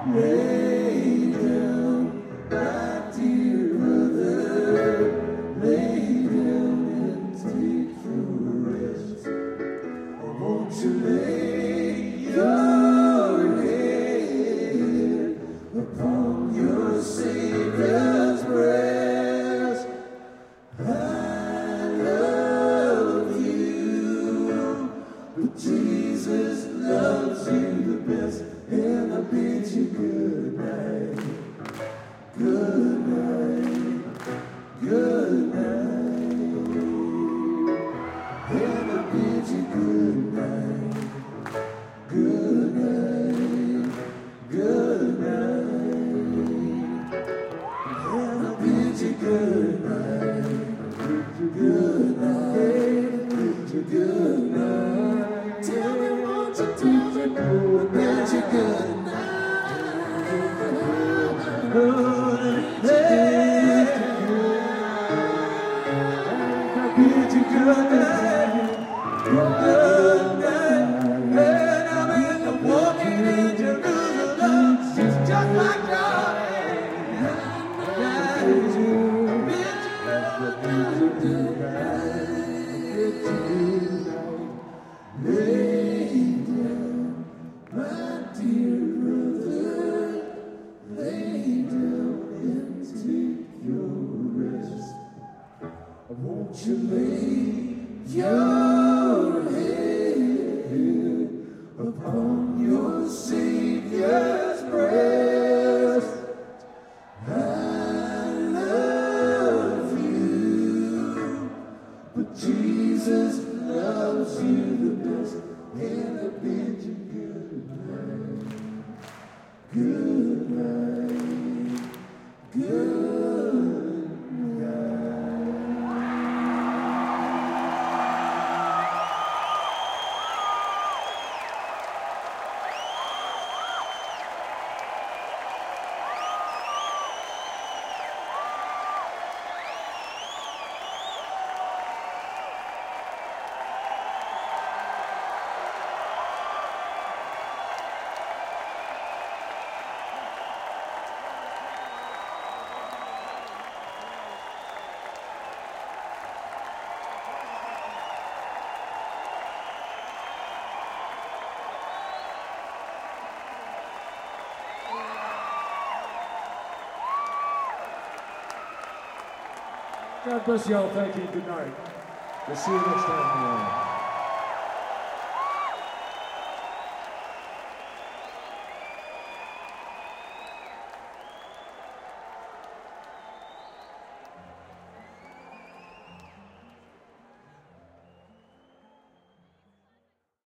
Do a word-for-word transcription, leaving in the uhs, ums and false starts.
Lay down, my dear brother, lay down and take your rest. Oh, won't you lay your head upon your Savior's breast? I love you, but Jesus loves you the best, and I bid you good night, good night, good night, and I bid you good night, good night, good night, and I bid you good night, good night, bid you good night. Tell me, won't you tell me, bid you good night, good night, bid you good night, good night, and I'm in the walking in Jerusalem, it's just like God. Lay down, my dear brother, lay down and take your rest. Won't you lay your head upon your Savior's breast? I love you, but Jesus loves you the best, and I bid you good night, good night, good night. God bless you all. Thank you. Good night. We'll see you next time.